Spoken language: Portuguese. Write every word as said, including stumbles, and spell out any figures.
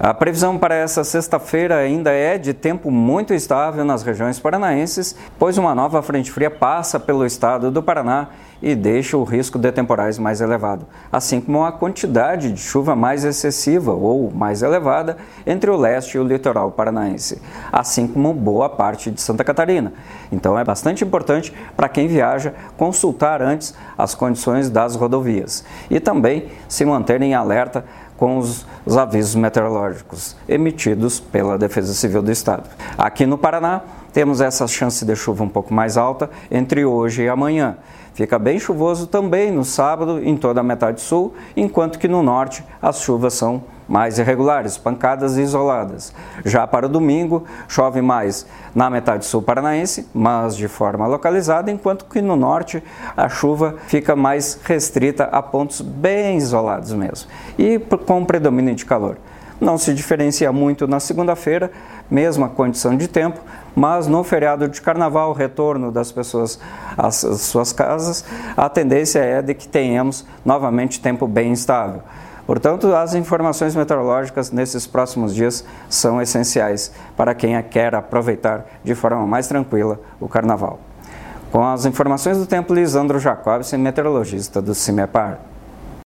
A previsão para essa sexta-feira ainda é de tempo muito estável nas regiões paranaenses, pois uma nova frente fria passa pelo estado do Paraná e deixa o risco de temporais mais elevado, assim como a quantidade de chuva mais excessiva ou mais elevada entre o leste e o litoral paranaense, assim como boa parte de Santa Catarina. Então é bastante importante para quem viaja consultar antes as condições das rodovias e também se manter em alerta com os, os avisos meteorológicos emitidos pela Defesa Civil do Estado. Aqui no Paraná, temos essa chance de chuva um pouco mais alta entre hoje e amanhã. Fica bem chuvoso também no sábado em toda a metade sul, enquanto que no norte as chuvas são mais irregulares, pancadas isoladas. Já para o domingo, chove mais na metade sul paranaense, mas de forma localizada, enquanto que no norte a chuva fica mais restrita a pontos bem isolados mesmo, e com predomínio de calor. Não se diferencia muito na segunda-feira, mesma condição de tempo, mas no feriado de carnaval, retorno das pessoas às suas casas, a tendência é de que tenhamos novamente tempo bem instável. Portanto, as informações meteorológicas nesses próximos dias são essenciais para quem quer aproveitar de forma mais tranquila o carnaval. Com as informações do tempo, Lisandro Jacobson, meteorologista do CIMEPAR.